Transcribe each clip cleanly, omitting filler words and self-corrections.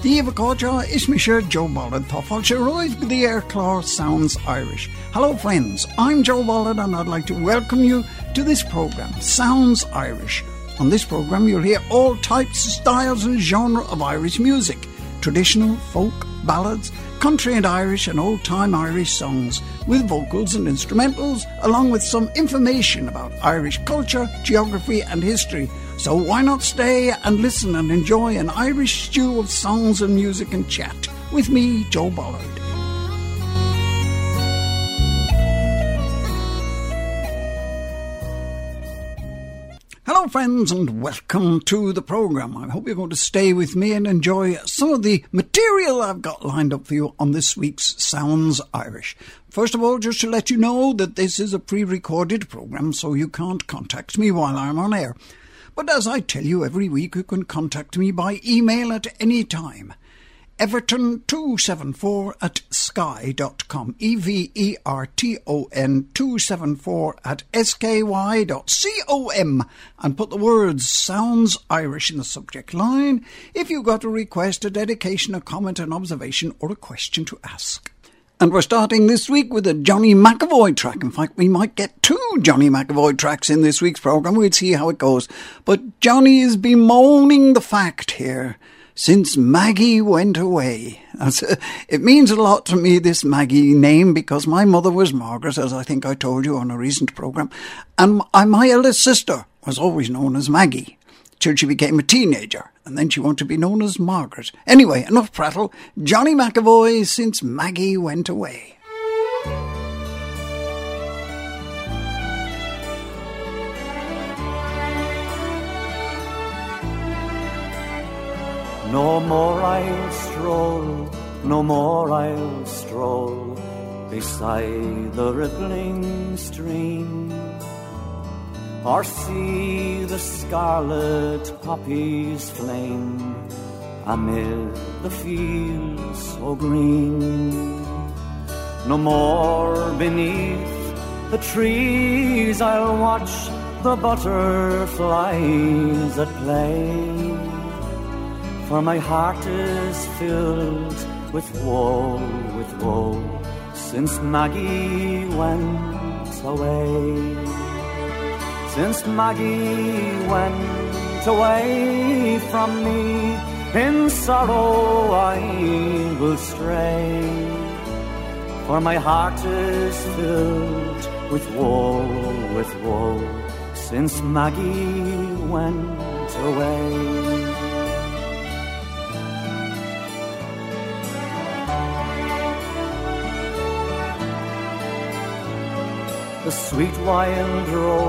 Díomh Cóide is me sure Joe Bollard tá fáilte roiid go dtí Airclaw Sounds Irish. Hello friends, I'm Joe Bollard and I'd like to welcome you to this programme, Sounds Irish. On this programme you'll hear all types, styles and genre of Irish music, traditional, folk, ballads, country and Irish and old-time Irish songs with vocals and instrumentals, along with some information about Irish culture, geography and history. So why not stay and listen and enjoy an Irish stew of songs and music and chat with me, Joe Bollard. Hello friends and welcome to the programme. I hope you're going to stay with me and enjoy some of the material I've got lined up for you on this week's Sounds Irish. First of all, just to let you know that this is a pre-recorded programme, so you can't contact me while I'm on air. But as I tell you every week, you can contact me by email at any time. Everton274@sky.com, Everton 274@sky.com, and put the words Sounds Irish in the subject line if you've got a request, a dedication, a comment, an observation or a question to ask. And we're starting this week with a Johnny McAvoy track. In fact, we might get 2 Johnny McAvoy tracks in this week's programme. We'll see how it goes. But Johnny is bemoaning the fact here, since Maggie went away. It means a lot to me, this Maggie name, because my mother was Margaret, as I think I told you on a recent programme. And my eldest sister was always known as Maggie, till she became a teenager, and then she wanted to be known as Margaret. Anyway, enough prattle. Johnny McAvoy, Since Maggie Went Away. No more I'll stroll, no more I'll stroll beside the rippling stream, or see the scarlet poppies flame amid the fields so green. No more beneath the trees I'll watch the butterflies at play, for my heart is filled with woe, since Maggie went away. Since Maggie went away from me, in sorrow I will stray, for my heart is filled with woe, since Maggie went away. The sweet wild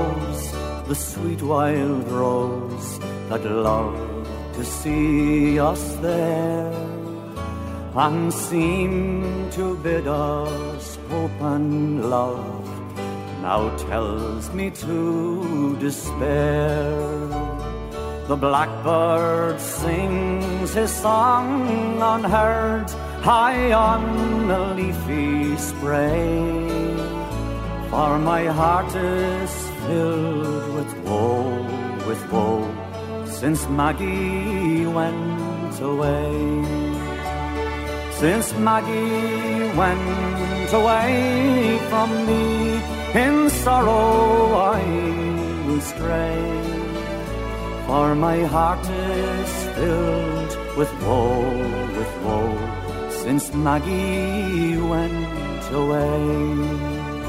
rose that loved to see us there, and seemed to bid us hope and love, now tells me to despair. The blackbird sings his song unheard, high on a leafy spray, for my heart is filled with woe, since Maggie went away. Since Maggie went away from me, in sorrow I will stray, for my heart is filled with woe, since Maggie went away.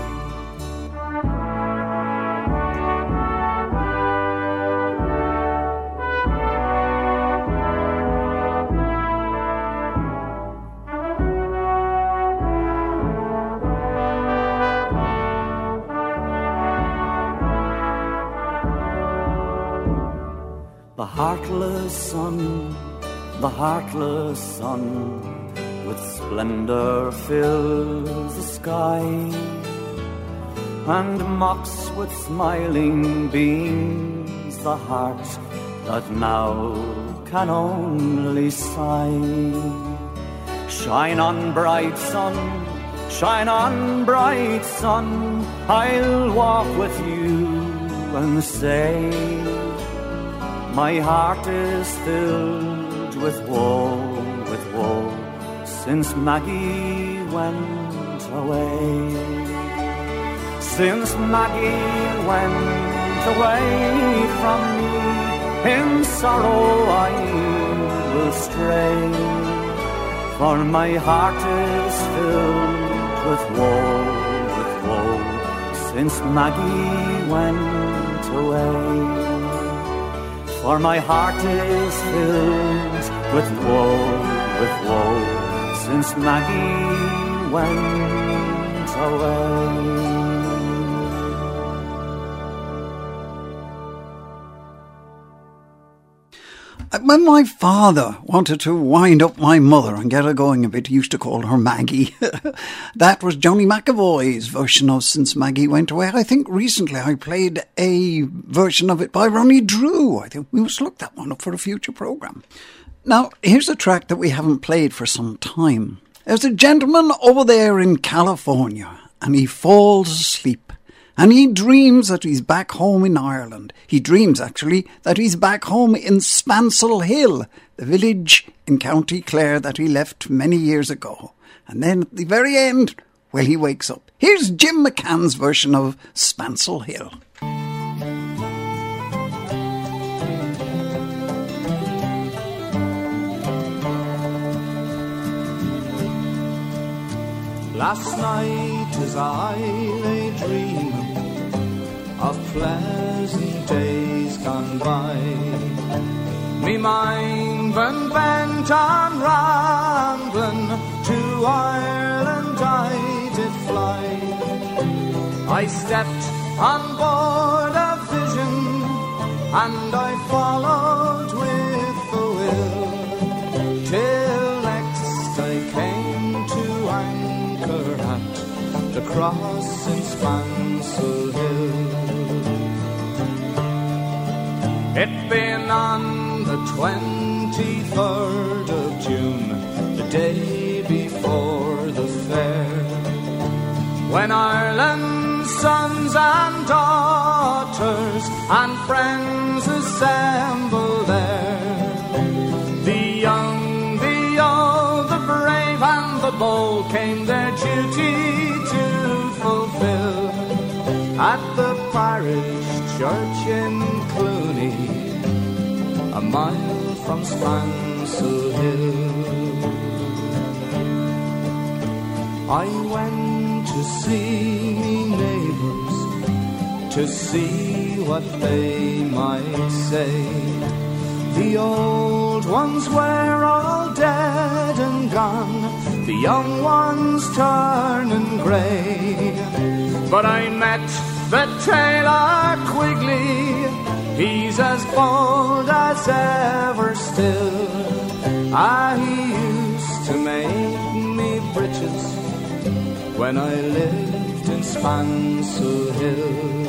The heartless sun, with splendor fills the sky, and mocks with smiling beams the heart that now can only sigh. Shine on, bright sun, shine on, bright sun, I'll walk with you and say, my heart is filled with since Maggie went away. Since Maggie went away from me, in sorrow I will stray, for my heart is filled with woe, since Maggie went away. For my heart is filled with woe, since Maggie went away. When my father wanted to wind up my mother and get her going a bit, he used to call her Maggie. That was Johnny McAvoy's version of Since Maggie Went Away. I think recently I played a version of it by Ronnie Drew. I think we must look that one up for a future programme. Now, here's a track that we haven't played for some time. There's a gentleman over there in California, and he falls asleep. And he dreams that he's back home in Ireland. He dreams, actually, that he's back home in Spancel Hill, the village in County Clare that he left many years ago. And then at the very end, well, he wakes up. Here's Jim McCann's version of Spancel Hill. Last night as I lay dreaming of pleasant days gone by, me mind went bent on rambling, to Ireland I did fly. I stepped on board a vision, and I followed with the will, till next I came to anchor at the cross in Spancel Hill. It been on the 23rd of June, the day before the fair, when Ireland's sons and daughters and friends assemble there. The young, the old, the brave and the bold came their duty to fulfill at the parish church in Clooney, a mile from Spancel Hill. I went to see me neighbours, to see what they might say. The old ones were all dead and gone, the young ones turning grey. But I met the tailor Quigley, he's as bold as ever still. He used to make me breeches when I lived in Spancel Hill.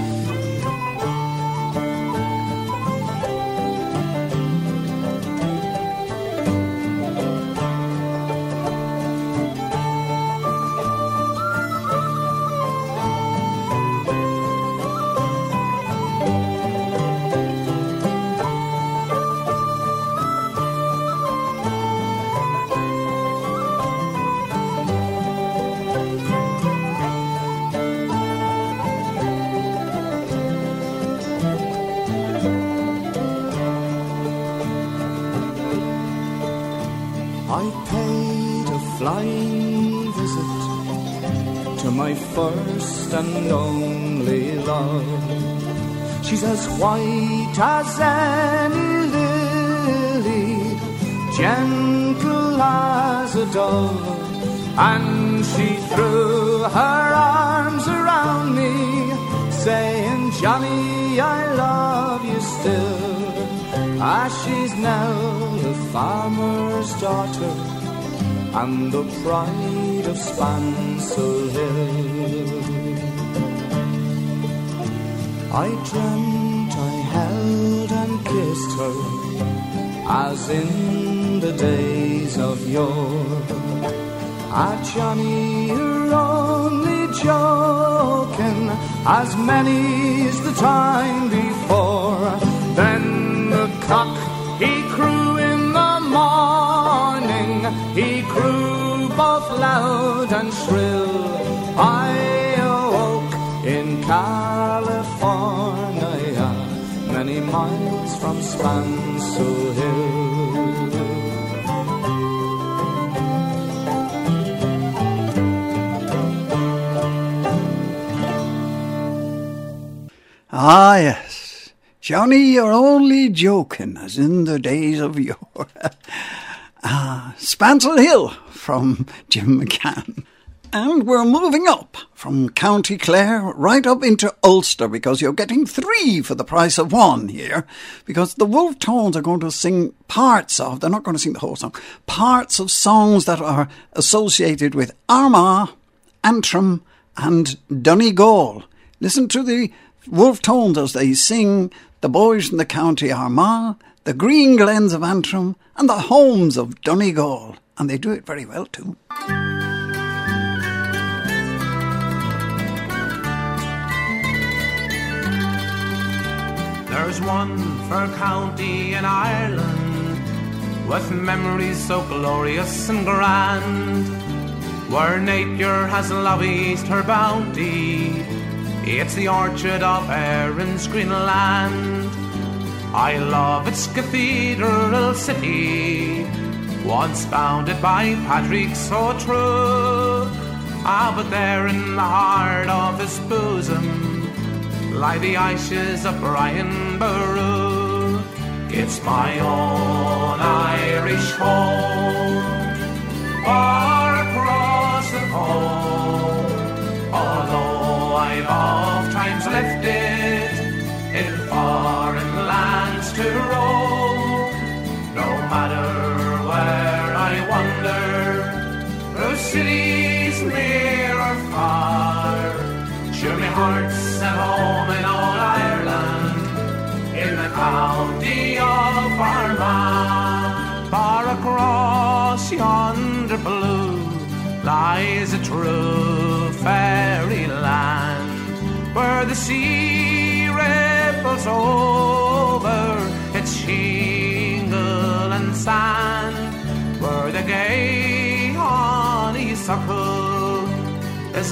Flying visit to my first and only love. She's as white as any lily, gentle as a dove, and she threw her arms around me, saying, Johnny, I love you still. She's Nell, the farmer's daughter, and the pride of Spancel Hill. I dreamt I held and kissed her, as in the days of yore. Johnny, you're only joking, as many's the time before. Then the cock, he crew in the morning, he crew off loud and shrill. I awoke in California, many miles from Spansel Hill. Ah, yes. Johnny, you're only joking, as in the days of yore. Spansel Hill from Jim McCann. And we're moving up from County Clare right up into Ulster, because you're getting 3 for the price of 1 here, because the Wolf Tones are going to sing parts of, they're not going to sing the whole song, parts of songs that are associated with Armagh, Antrim and Donegal. Listen to the Wolf Tones as they sing the boys from the County Armagh, the Green Glens of Antrim and the homes of Donegal. And they do it very well too. There's one fair county in Ireland, with memories so glorious and grand, where nature has lavished her bounty. It's the orchard of Erin's green land. I love its cathedral city, once founded by Patrick so true. But there in the heart of his bosom lie the ashes of Brian Boru. It's my own Irish home, far across the pole. Although I've oft times left it in foreign lands to roam, no matter where I wander, through cities near or far, sure my heart's at home in all Ireland, in the county of Armagh. Far across yonder blue lies a true fairyland, where the sea ripples over its shingle and sand, where the gay honeysuckle is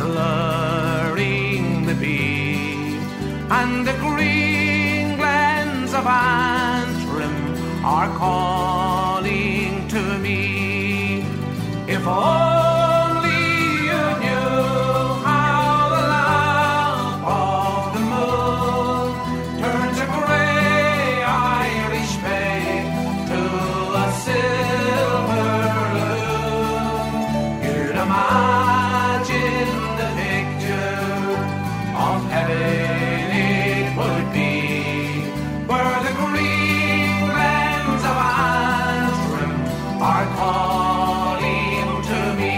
luring the bee, and the green glens of Antrim are calling to me. If only you knew how the lamp of the moon turns a grey Irish bay to a silver loom, you'd imagine the picture of heaven it would be, where the green glens of Antrim are calling to me.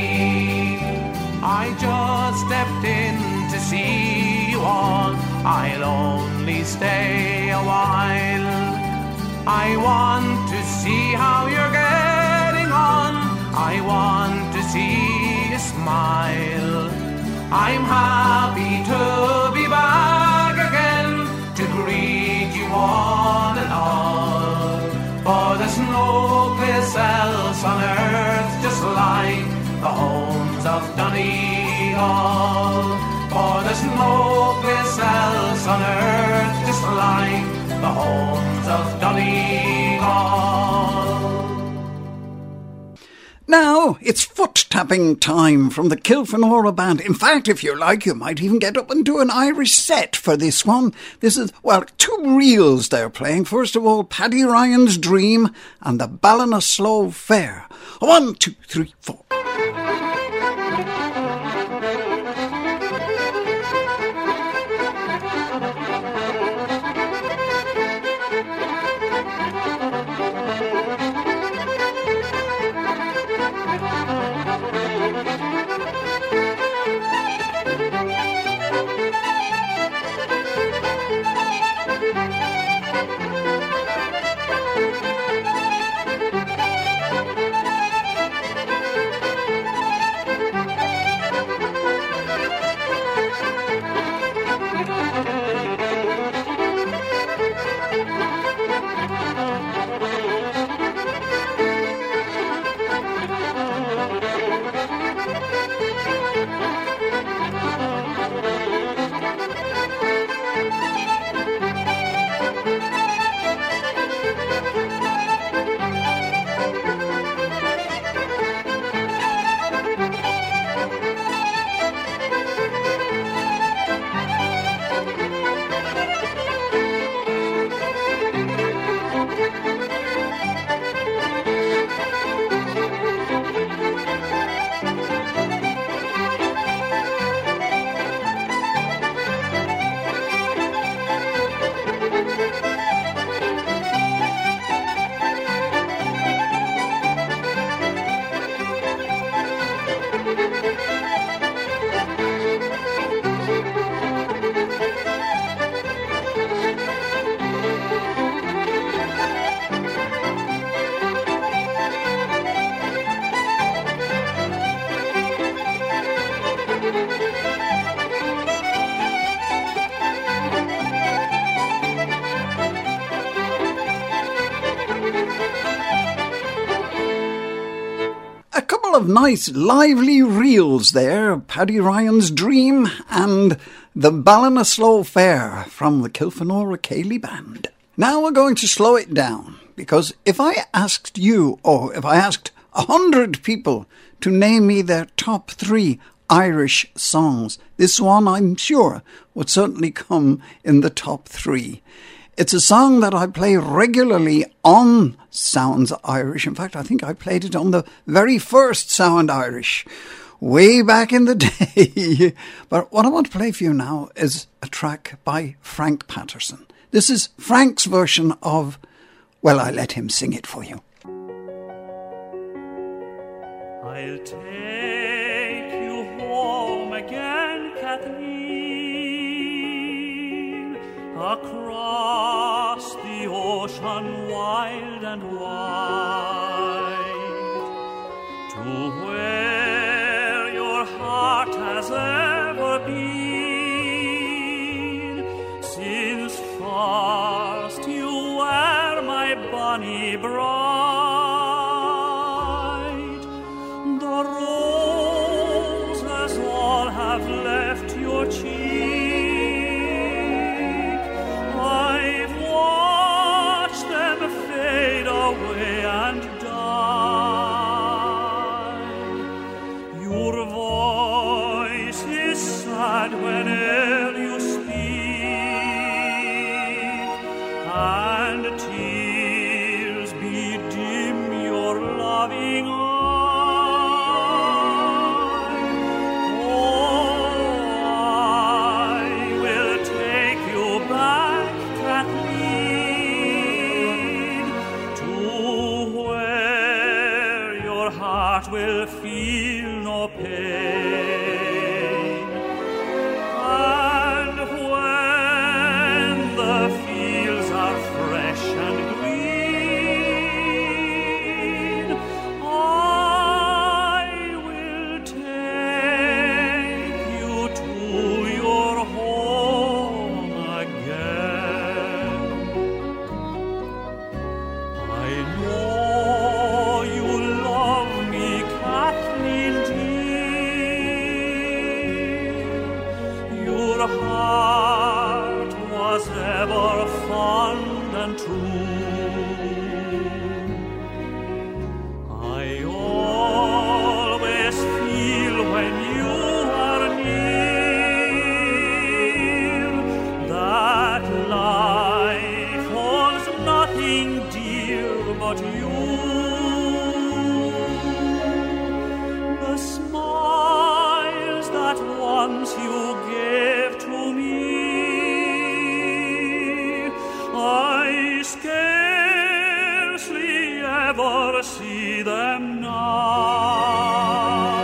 I just stepped in to see you all, I'll only stay a while. I want to see how you're getting on, I want to see you smile. I'm happy to be back again, to greet you one and all, for there's no place else on earth just like the homes of Donegal. For there's no place else on earth just like the homes of Donegal. Now, it's foot-tapping time from the Kilfenora Band. In fact, if you like, you might even get up and do an Irish set for this one. This is, well, 2 reels they're playing. First of all, Paddy Ryan's Dream and the Ballinasloe Fair. 1, 2, 3, 4. couple of nice, lively reels there. Paddy Ryan's Dream and The Ballinasloe Fair from the Kilfenora Ceilidh Band. Now we're going to slow it down, because if I asked you, or if I asked 100 people to name me their top 3 Irish songs, this one, I'm sure, would certainly come in the top 3. It's a song that I play regularly on Sounds Irish. In fact, I think I played it on the very first Sound Irish, way back in the day. But what I want to play for you now is a track by Frank Patterson. This is Frank's version of, well, I let him sing it for you. I'll take you home again, Kathleen, across the ocean wild and wide, to where your heart has ever been, since first you were my bonny bride. The roses all have left your cheek. I've watched them fade away and die. Your voice is sad whene'er you speak, and tears bedim your loving eyes. Will feel no pain, and when the fields are fresh and green, I will take you to your home again. I know your heart was ever fond and true. I always feel when you are near that life holds nothing dear but you. The smiles that once you gave to me, I scarcely ever see them now.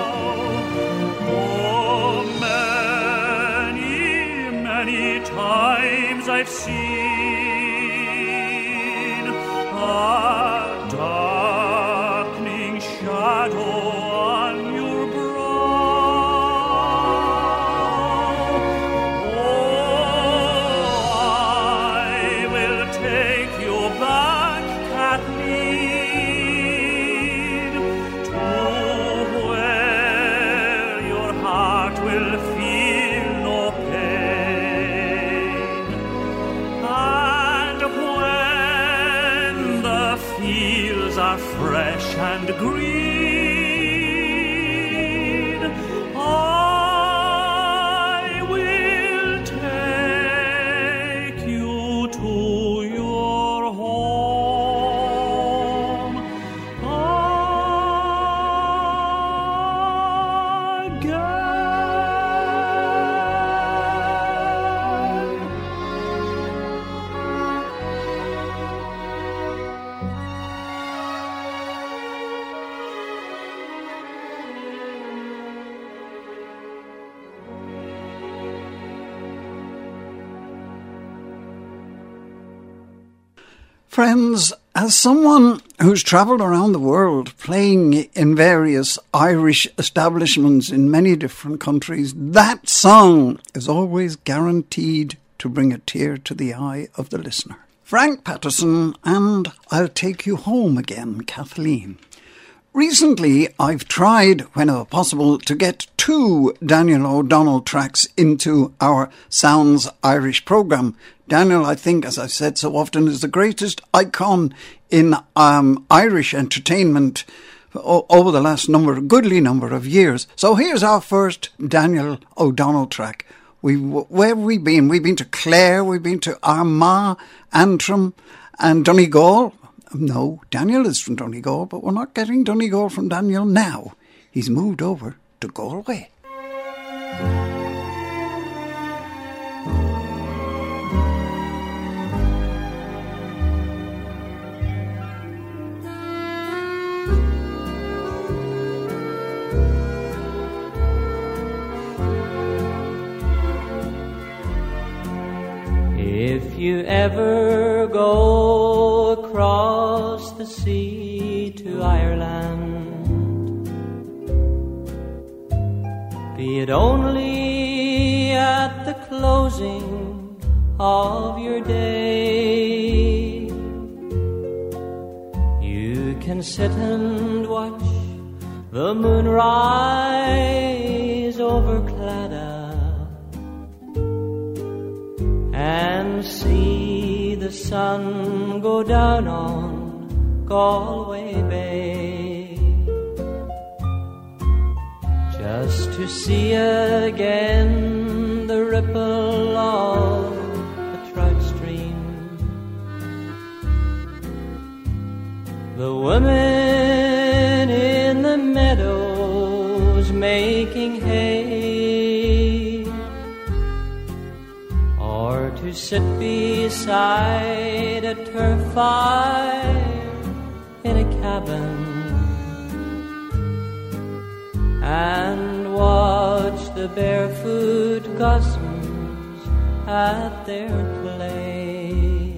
Oh, many, many times I've seen a darkening shadow on your fresh and green, I will take you to your home again. Friends, as someone who's travelled around the world playing in various Irish establishments in many different countries, that song is always guaranteed to bring a tear to the eye of the listener. Frank Patterson and I'll Take You Home Again, Kathleen. Recently, I've tried, whenever possible, to get 2 Daniel O'Donnell tracks into our Sounds Irish programme. Daniel, I think, as I've said so often, is the greatest icon in Irish entertainment over the last goodly number of years. So here's our first Daniel O'Donnell track. Where have we been? We've been to Clare, we've been to Armagh, Antrim and Donegal. No, Daniel is from Donegal, but we're not getting Donegal from Daniel now. He's moved over to Galway. If you ever go across the sea to Ireland, be it only at the closing of your day, you can sit and watch the moon rise over Claddagh and see the sun go down on Galway Bay, just to see again the ripple of the trout stream, the women in the meadows making hay, to sit beside a turf fire in a cabin and watch the barefoot gossames at their play.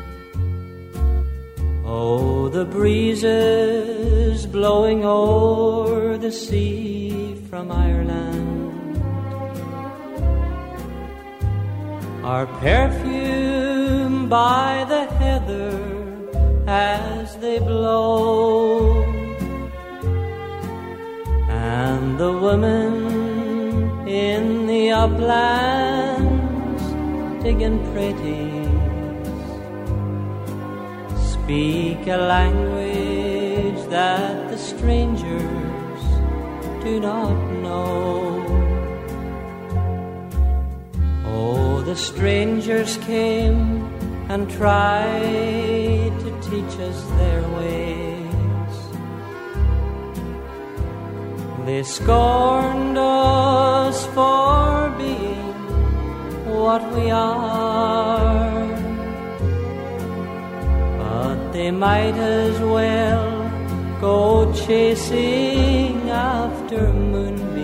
Oh, the breezes blowing o'er the sea from Ireland are perfumed by the heather as they blow, and the women in the uplands digging praties speak a language that the strangers do not know. Oh, the strangers came and tried to teach us their ways. They scorned us for being what we are, but they might as well go chasing after moonbeams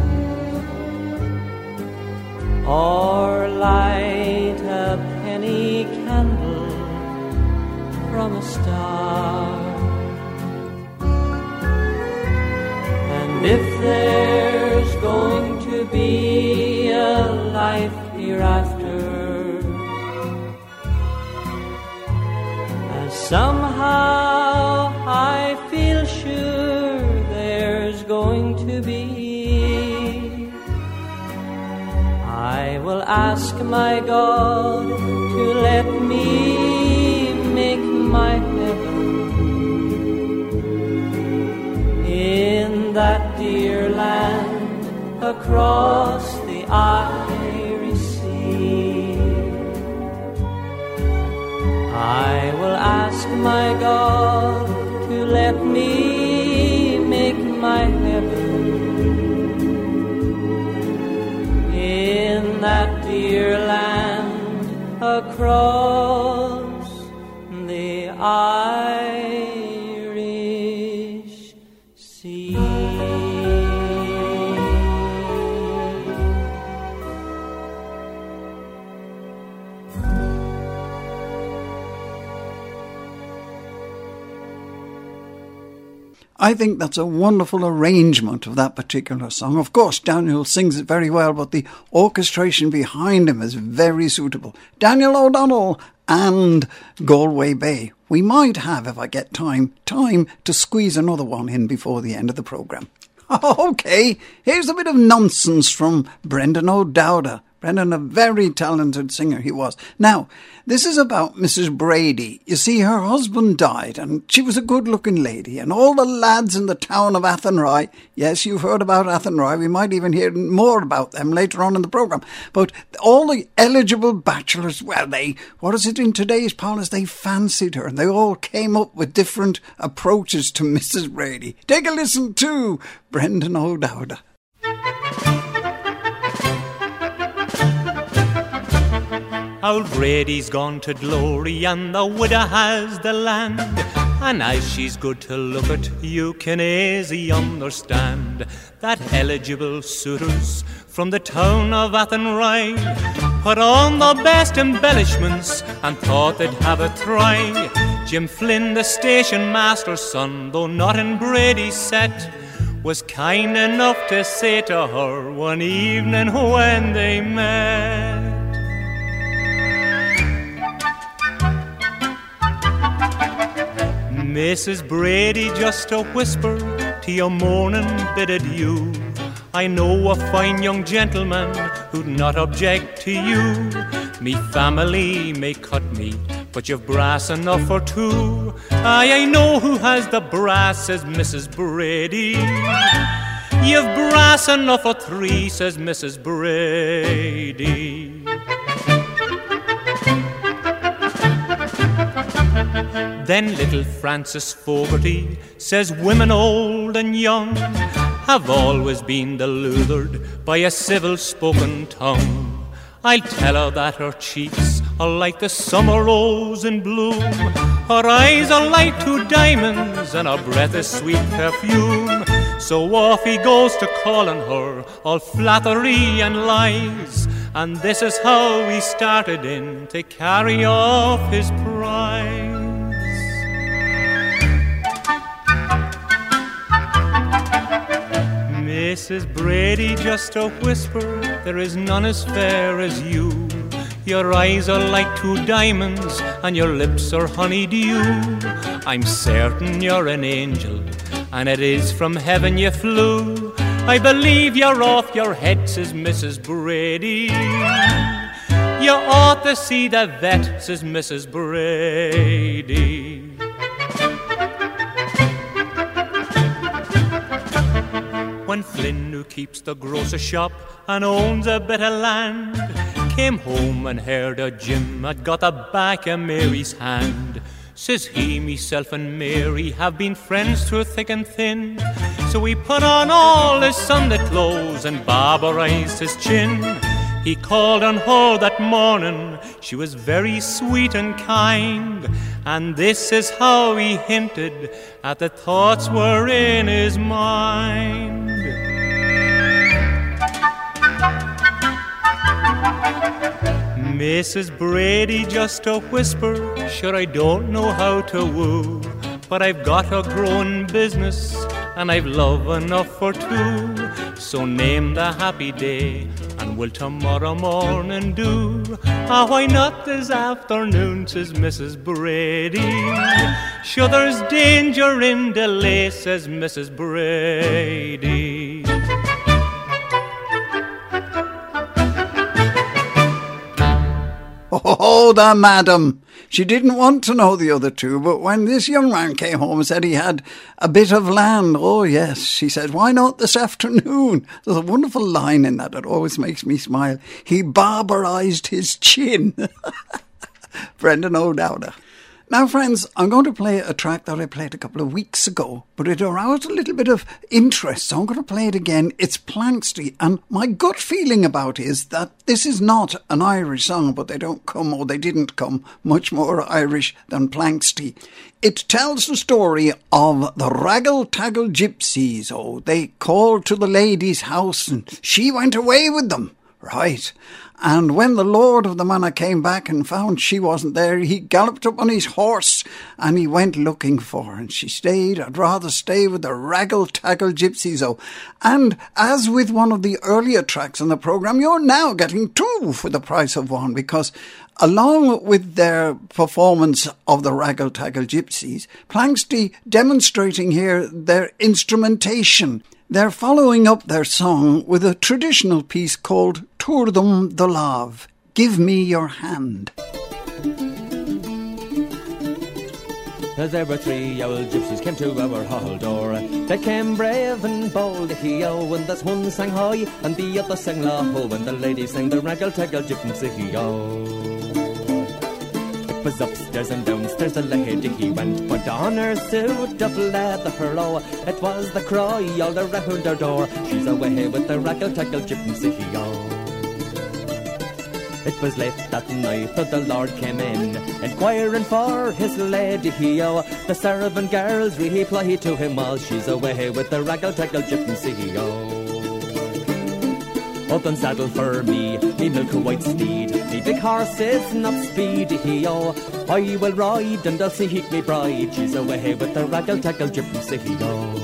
or light a penny candle from a star. And if there's going to be a life hereafter, and somehow I feel sure there's going to be, I will ask my God to let me make my heaven in that dear land across the Irish Sea. I will ask my God to let me make my heaven in that dear land across the Irish Sea. I think that's a wonderful arrangement of that particular song. Of course, Daniel sings it very well, but the orchestration behind him is very suitable. Daniel O'Donnell and Galway Bay. We might have, if I get time to squeeze another one in before the end of the programme. OK, here's a bit of nonsense from Brendan O'Dowda. Brendan, a very talented singer he was. Now, this is about Mrs. Brady. You see, her husband died, and she was a good-looking lady, and all the lads in the town of Athenry, yes, you've heard about Athenry, we might even hear more about them later on in the programme, but all the eligible bachelors, well, what is it in today's parlance, they fancied her, and they all came up with different approaches to Mrs. Brady. Take a listen to Brendan O'Dowda. Old Brady's gone to glory and the widow has the land, and as she's good to look at, you can easy understand that eligible suitors from the town of Athenry put on the best embellishments and thought they'd have a try. Jim Flynn, the station master's son, though not in Brady's set, was kind enough to say to her one evening when they met, Mrs. Brady, just a whisper to your morning bid adieu. I know a fine young gentleman who'd not object to you. Me family may cut me, but you've brass enough for two. I know who has the brass, says Mrs. Brady. You've brass enough for three, says Mrs. Brady. Then little Francis Fogarty says women old and young have always been deluded by a civil-spoken tongue. I'll tell her that her cheeks are like the summer rose in bloom, her eyes are like two diamonds, and her breath is sweet perfume. So off he goes to calling her all flattery and lies, and this is how he started in to carry off his prize. Mrs. Brady, just a whisper, there is none as fair as you. Your eyes are like two diamonds, and your lips are honeydew. I'm certain you're an angel, and it is from heaven you flew. I believe you're off your head, says Mrs. Brady. You ought to see the vet, says Mrs. Brady. When Flynn, who keeps the grocer shop and owns a bit of land, came home and heard a Jim had got the back of Mary's hand, says he, meself and Mary have been friends through thick and thin. So he put on all his Sunday clothes and barberized his chin. He called on her that morning, she was very sweet and kind, and this is how he hinted at the thoughts were in his mind. Mrs. Brady, just a whisper, sure I don't know how to woo, but I've got a growing business and I've love enough for two. So name the happy day and will tomorrow morning do? Ah, why not this afternoon, says Mrs. Brady. Sure there's danger in delay, says Mrs. Brady. Oh, the madam. She didn't want to know the other two, but when this young man came home and said he had a bit of land, oh yes, she said, why not this afternoon? There's a wonderful line in that that always makes me smile. He barberized his chin. Brendan O'Dowda. Now, friends, I'm going to play a track that I played a couple of weeks ago, but it aroused a little bit of interest, so I'm going to play it again. It's Planxty, and my gut feeling about it is that this is not an Irish song, but they didn't come much more Irish than Planxty. It tells the story of the Raggle-Taggle Gypsies. Oh, they called to the lady's house, and she went away with them. Right. And when the lord of the manor came back and found she wasn't there, he galloped up on his horse and he went looking for her. And she stayed. I'd rather stay with the Raggle-Taggle Gypsies. Oh, and as with one of the earlier tracks on the programme, you're now getting two for the price of one, because Along with their performance of the Raggle-Taggle Gypsies, Planxty demonstrating here their instrumentation. They're following up their song with a traditional piece called Tuairdim the Lámh, Give Me Your Hand. As there were 3 old gypsies came to our hall door. They came brave and bold, hee-oh, and this one sang high and the other sang low, and the lady sang the Raggle-Taggle Gypsy, hee-oh. It was upstairs and downstairs the lady he went, put on her suit of leather, oh, it was the cry all around her door, she's away with the Raggle-Taggle Gypsy, hee-oh. It was late that night that the Lord came in, inquiring for his lady, hee-oh. The servant girls replied to him all, she's away with the Raggle-Taggle Gypsy, hee-oh. Up and saddle for me milk white steed, me big horse is not speedy, hee-oh. I will ride and I'll seek me bride, she's away with the Raggle-Taggle Gypsy, hee-oh.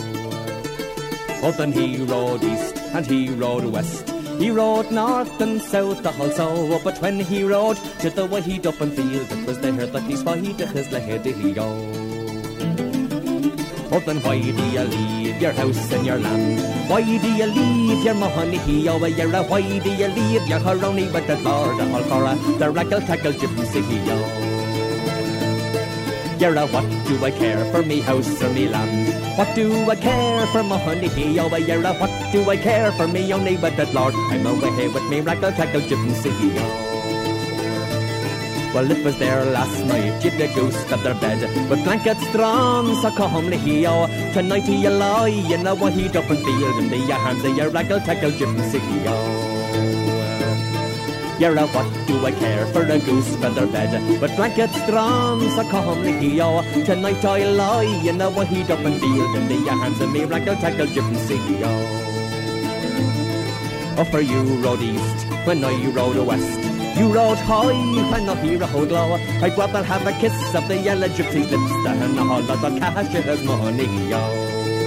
Then he rode east and he rode west, he rode north and south also, but when he rode to the wide open field, it was there that he spied his lady, hee-oh. Then why do you leave your house and your land? Why do you leave your money, hee-oh? Why do you leave your Haroni with the Lord all for the Raggle-Taggle Gypsy, hee-oh? What do I care for me house or me land? What do I care for my honey, hee-oh? What do I care for me only with the Lord? I'm away with me Raggle-Taggle Gypsy, hee-oh. Well, it was there last night, you'd a ghost of their bed, with blankets drawn so comely, hee-oh. Tonight you lie in a wide open field, in the hands of your Raggle-Taggle Gypsy, hee-oh. What do I care for a goose feather bed, with blankets drawn so comely, hee-oh. Tonight I lie in a wide open field, in the hands of me Raggle-Taggle Gypsy, hee-oh. For you rode east when I rode west, you rode high when I rode low. I'd rather have a kiss of the yellow gypsy's lips than all of the cashier's money, hee-oh.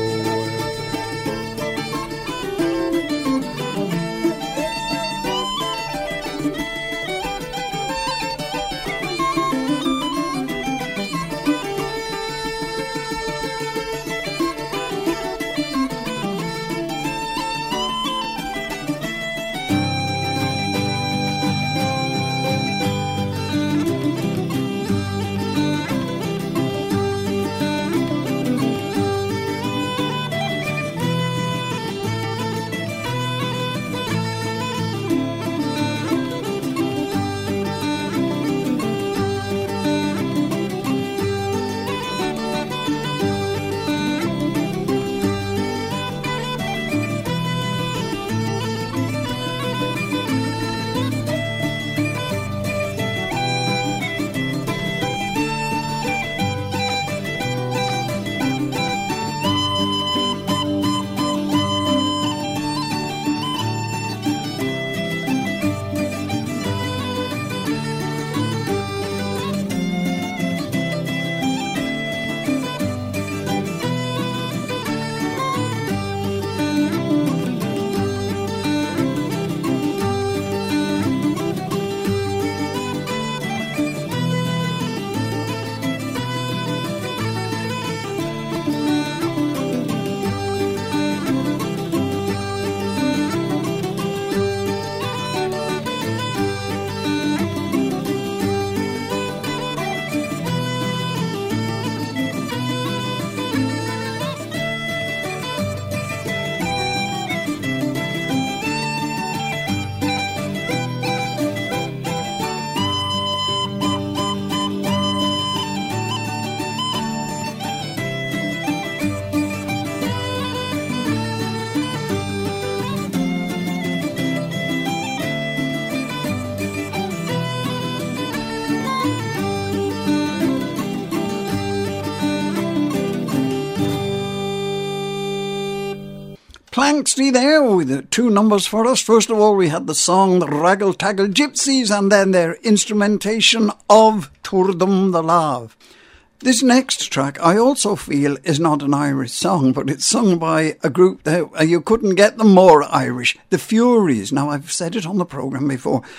Planxty there with 2 numbers for us. First of all, we had the song The Raggle-Taggle Gypsies and then their instrumentation of Tuairdim the Lámh. This next track I also feel is not an Irish song, but it's sung by a group that you couldn't get them more Irish, the Furies. Now, I've said it on the programme before.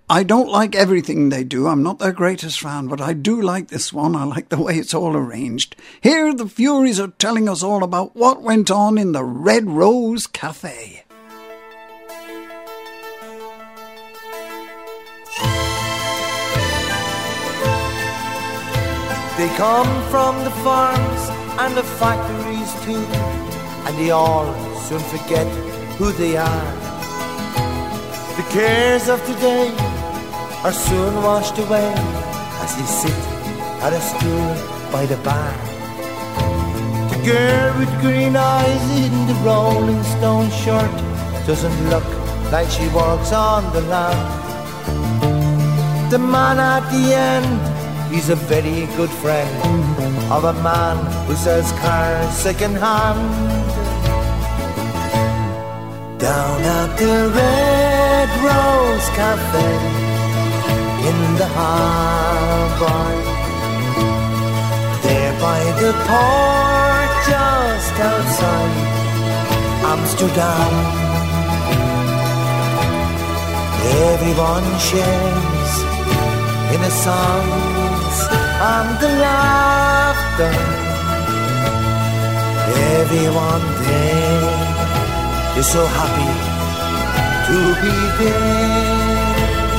I don't like everything they do. I'm not their greatest fan, but I do like this one. I like the way it's all arranged. Here the Furies are telling us all about what went on in the Red Rose Cafe. They come from the farms and the factories too, and they all soon forget who they are. The cares of today are soon washed away as they sit at a stool by the bar. The girl with green eyes in the Rolling Stone shirt doesn't look like she walks on the land. The man at the end, he's a very good friend of a man who sells cars second hand. Down at the Red Rose Cafe in the harbour, there by the port just outside Amsterdam, everyone shares in the songs and the laughter. Everyone there is so happy to be there.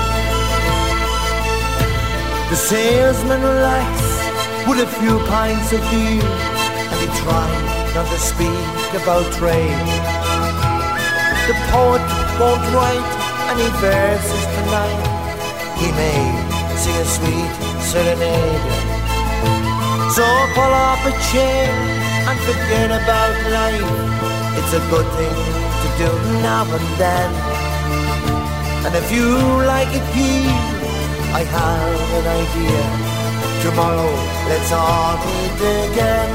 The salesman relax with a few pints of beer, and he tries not to speak about trade. The poet won't write any verses tonight. He may sing a sweet serenade. So pull up a chair and forget about life. It's a good thing to do now and then. And if you like it here, I have an idea. Tomorrow let's all meet again.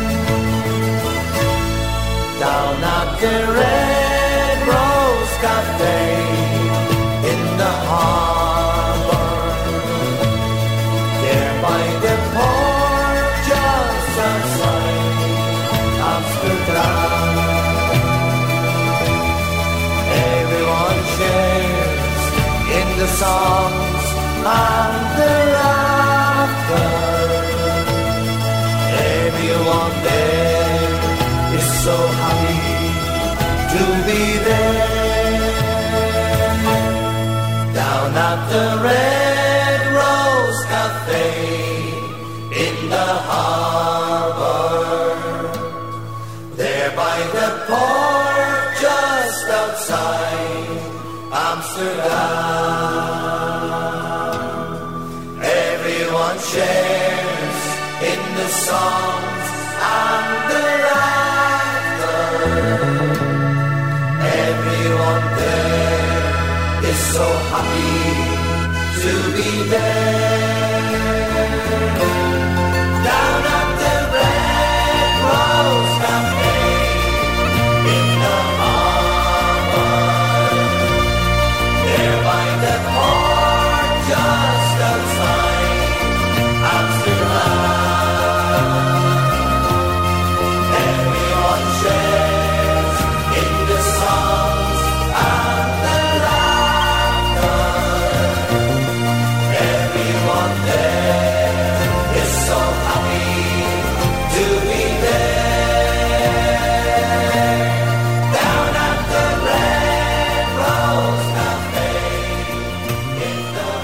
Down at the Red Rose Cafe in the harbour, there by the port just outside Amsterdam. Everyone shares in the songs and the laughter. Everyone there is so happy to be there. Down at the Red Rose Cafe in the harbour, there by the port just outside Amsterdam. Everyone shares in the songs and the laughter. Everyone there is so happy to be there. Down at the Red Rose Cafe in the harbour, there by the port just outside Amsterdam. Everyone shares in the songs and the laughter. Everyone there is so happy to be there. Down at the Red Rose Cafe in the